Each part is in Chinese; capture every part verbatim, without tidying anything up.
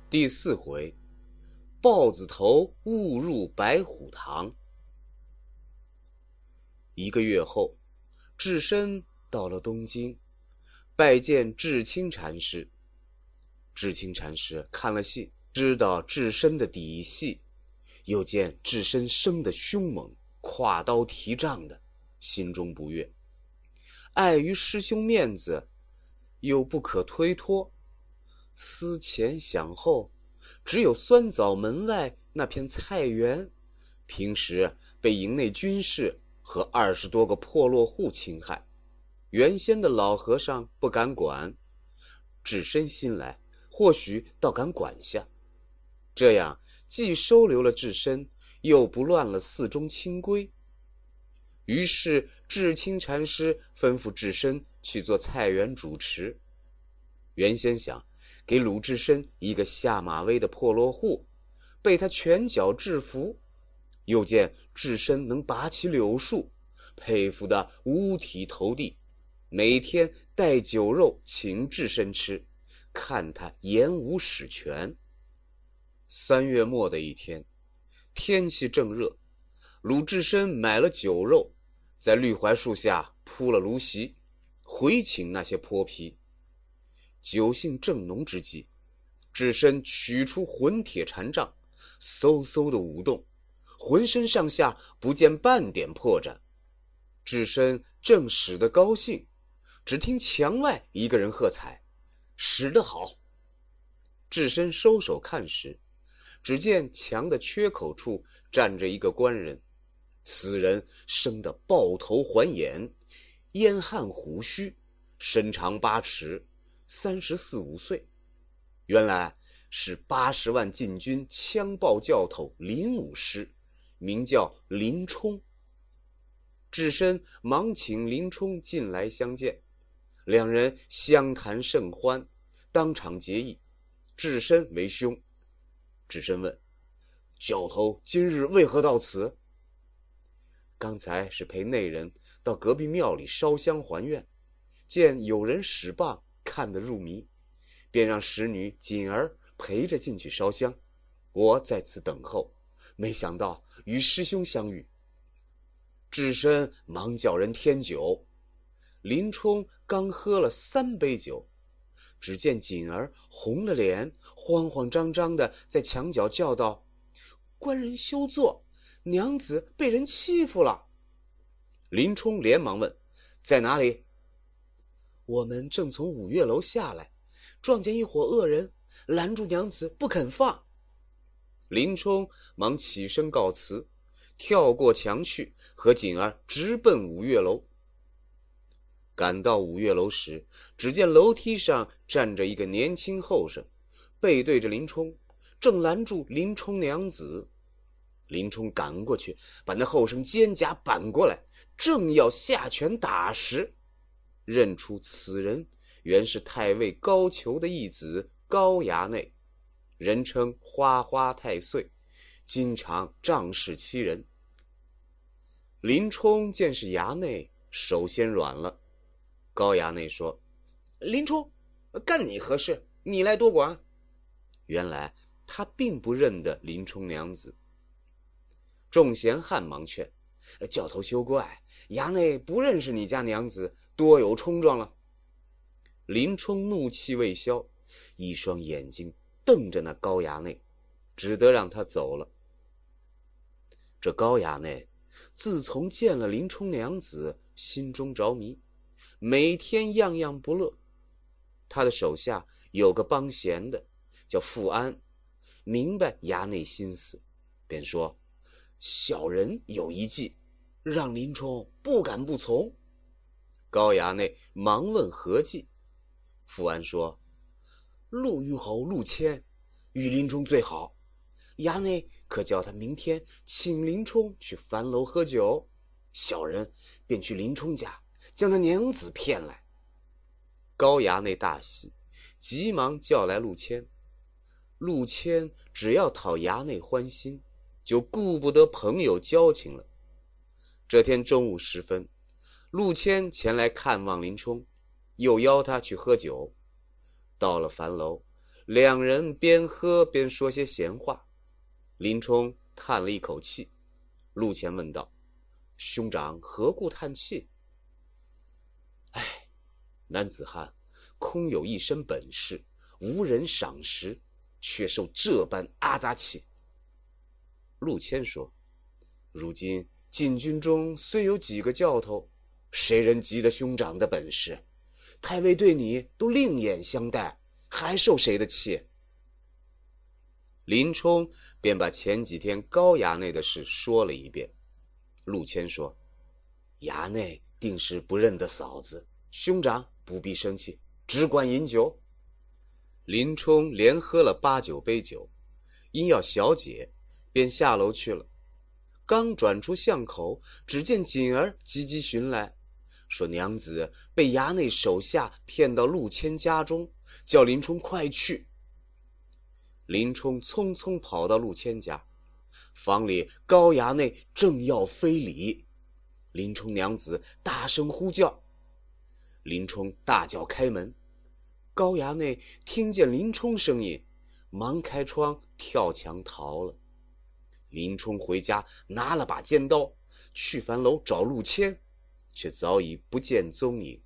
第四回，豹子头误入白虎堂。一个月后，智深到了东京，拜见智清禅师。智清禅师看了信，知道智深的底细，又见智深生得凶猛，挎刀提杖的，心中不悦。碍于师兄面子，又不可推脱，思前想后，只有酸枣门外那片菜园，平时被营内军士和二十多个破落户侵害，原先的老和尚不敢管，智深心来，或许倒敢管下。这样既收留了智深，又不乱了寺中清规。于是智清禅师吩咐智深去做菜园主持。原先想给鲁智深一个下马威的破落户，被他拳脚制服，又见智深能拔起柳树，佩服得五体投地，每天带酒肉请智深吃，看他演武使拳。三月末的一天，天气正热，鲁智深买了酒肉，在绿槐树下铺了炉席，回请那些泼皮。酒兴正浓之际，智深取出混铁禅杖，嗖嗖的舞动，浑身上下不见半点破绽。智深正使得高兴，只听墙外一个人喝彩：“使得好！”智深收手看时，只见墙的缺口处站着一个官人，此人生得豹头环眼，燕汉虎须，身长八尺，三十四五岁。原来是八十万禁军枪炮教头林武师，名叫林冲。智深忙请林冲进来相见，两人相谈甚欢，当场结义，智深为兄。智深问：“教头今日为何到此？”刚才是陪内人到隔壁庙里烧香还愿，见有人使棒，看得入迷，便让使女锦儿陪着进去烧香，我在此等候，没想到与师兄相遇。智深忙叫人添酒，林冲刚喝了三杯酒，只见锦儿红了脸，慌慌张张的在墙角叫道：“官人休坐，娘子被人欺负了。”林冲连忙问：“在哪里？”“我们正从五岳楼下来，撞见一伙恶人，拦住娘子不肯放。”林冲忙起身告辞，跳过墙去，和锦儿直奔五岳楼。赶到五岳楼时，只见楼梯上站着一个年轻后生，背对着林冲，正拦住林冲娘子。林冲赶过去，把那后生肩胛扳过来，正要下拳打时，认出此人原是太尉高俅的义子高衙内，人称花花太岁，经常仗势欺人。林冲见是衙内，手先软了。高衙内说：“林冲，干你何事？你来多管。”原来他并不认得林冲娘子。众闲汉忙劝：“教头休怪，衙内不认识你家娘子，多有冲撞了。”林冲怒气未消，一双眼睛瞪着那高衙内，只得让他走了。这高衙内自从见了林冲娘子，心中着迷，每天样样不乐。他的手下有个帮闲的叫富安，明白衙内心思，便说：“小人有一计，让林冲不敢不从。”高衙内忙问何计。富安说：“陆虞侯陆谦与林冲最好，衙内可叫他明天请林冲去樊楼喝酒，小人便去林冲家将他娘子骗来。”高衙内大喜，急忙叫来陆谦。陆谦只要讨衙内欢心，就顾不得朋友交情了。这天中午时分，陆谦前来看望林冲，又邀他去喝酒。到了樊楼， 两人边喝边说些闲话。林冲叹了一口气，陆谦问道：兄长何故叹气？唉，男子汉空有一身本事，无人赏识，却受这般阿杂气。陆谦说：如今禁军中虽有几个教头，谁人及得兄长的本事？太尉对你都另眼相待，还受谁的气？林冲便把前几天高衙内的事说了一遍。陆谦说：衙内定是不认得嫂子，兄长不必生气，只管饮酒。林冲连喝了八九杯酒，因要小解，便下楼去了。刚转出巷口，只见锦儿急急寻来，说娘子被衙内手下骗到陆谦家中，叫林冲快去。林冲匆匆跑到陆谦家，房里高衙内正要非礼，林冲娘子大声呼叫，林冲大叫开门。高衙内听见林冲声音，忙开窗跳墙逃了。林冲回家拿了把尖刀，去樊楼找陆谦，却早已不见踪影。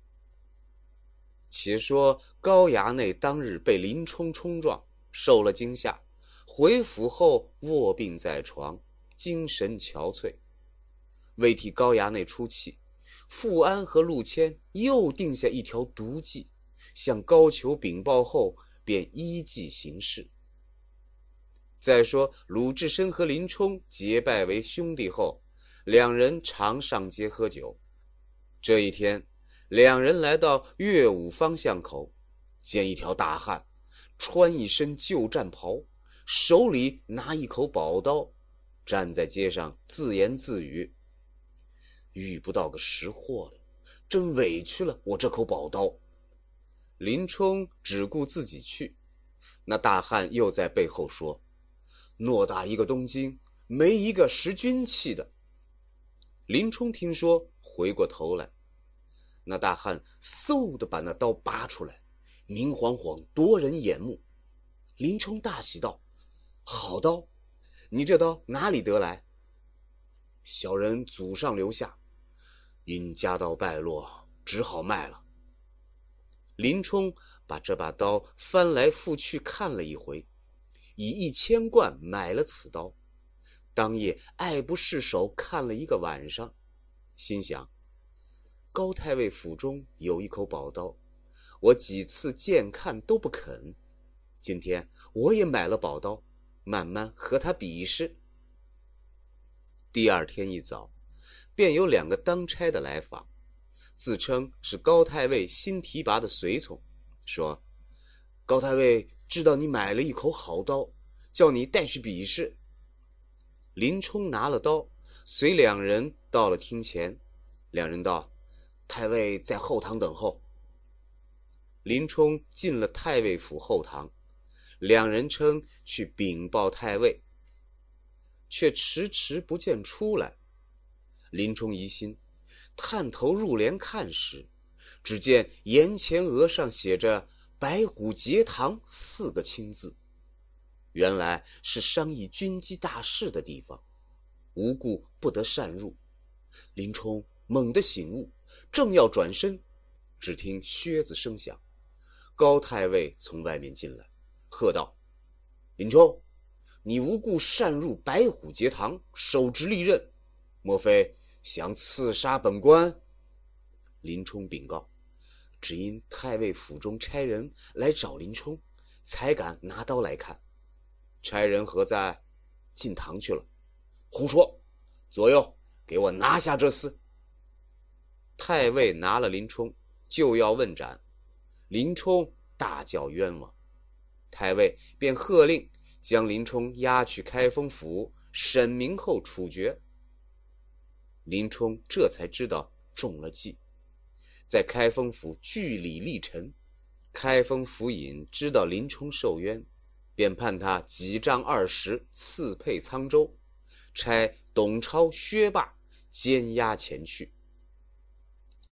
且说高衙内当日被林冲冲撞，受了惊吓，回府后卧病在床，精神憔悴。为替高衙内出气，富安和陆谦又定下一条毒计，向高俅禀报后，便依计行事。再说鲁智深和林冲结拜为兄弟后，两人常上街喝酒。这一天，两人来到岳武方向口，见一条大汉穿一身旧战袍，手里拿一口宝刀，站在街上自言自语：遇不到个识货的，真委屈了我这口宝刀。林冲只顾自己去，那大汉又在背后说：偌大一个东京，没一个识军器的。林冲听说，回过头来，那大汉嗖地把那刀拔出来，明晃晃夺人眼目。林冲大喜道：好刀，你这刀哪里得来？小人祖上留下，因家道败落，只好卖了。林冲把这把刀翻来覆去看了一回，以一千贯买了此刀，当夜爱不释手看了一个晚上，心想：高太尉府中有一口宝刀，我几次见看都不肯，今天我也买了宝刀，慢慢和他比试。第二天一早，便有两个当差的来访，自称是高太尉新提拔的随从，说高太尉知道你买了一口好刀，叫你带去比试。林冲拿了刀，随两人到了厅前，两人道：太尉在后堂等候。林冲进了太尉府后堂，两人称去禀报太尉，却迟迟不见出来。林冲疑心，探头入帘看时，只见檐前额上写着白虎节堂四个青字，原来是商议军机大事的地方，无故不得擅入。林冲猛地醒悟，正要转身，只听靴子声响，高太尉从外面进来，喝道：林冲，你无故擅入白虎节堂，手执利刃，莫非想刺杀本官？林冲禀告：只因太尉府中差人来找林冲，才敢拿刀来看。差人何在？进堂去了。胡说！左右，给我拿下这厮！太尉拿了林冲，就要问斩。林冲大叫冤枉，太尉便喝令将林冲押去开封府审明后处决。林冲这才知道中了计，在开封府据理力陈。开封府尹知道林冲受冤，便判他几丈二十，赐配沧州，差董超、薛霸监押前去。